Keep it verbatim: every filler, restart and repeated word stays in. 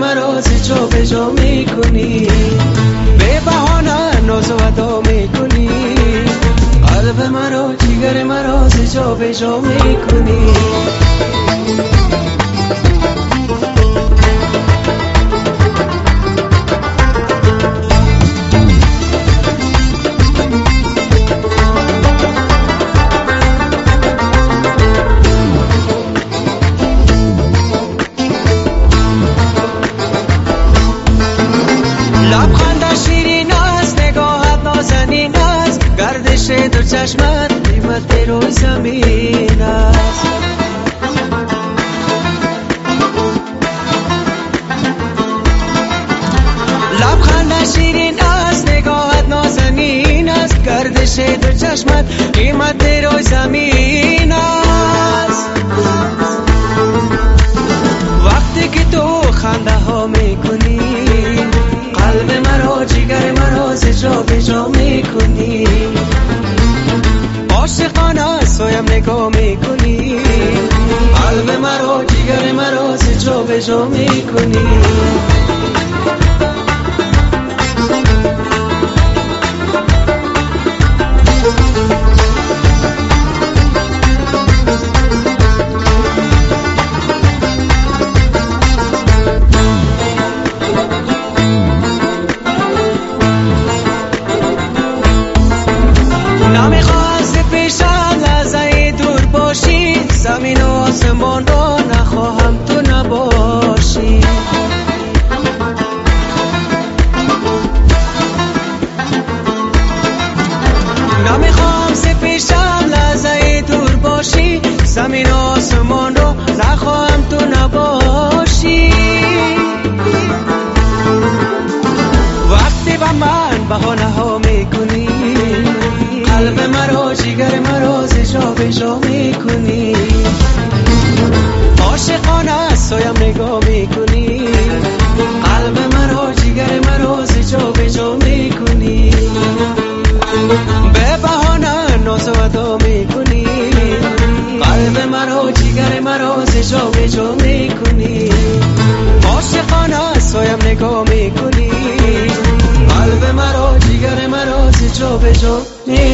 مرا ز جا به جا میکنی، به بهانه ناز و ادا میکنی، قلب مرا جگر مرا ز جا به جا میکنی. لبخند شیرین است، نگاهت نازنین است، گردش دو چشمت قیمت روی زمین است. لبخند شیرین است، نگاهت نازنین است، گردش دو چشمت قیمت روی زمین است. وقتی که تو خنده ها میکنی، قلب مرا جگر مرا ز جا به جا میکنی، عاشقانه سویم نگاه میکنی، قلب مرا جگر مرا ز جا به جا میکنی. نمیخواد ز پیشم لحظه دور باشی، زمین و آسمان را نخواهم تو نباشی. نمیخوام ز پیشم لحظه دور باشی، زمین و آسمان را نخواهم تو نباشی. وقتی با من بهانه ها میکنی، قلب مرا جگر مرا ز جا به جا میکنی، عاشقانه سویم نگاه میکنی، قلب مرا جگر مرا ز جا به جا میکنی، به بهانه ناز و ادا میکنی، قلب مرا جگر مرا ز جا به جا میکنی، عاشقانه سویم نگاه میکنی، قلب مرا جگر مرا ز جا به جا میکنی.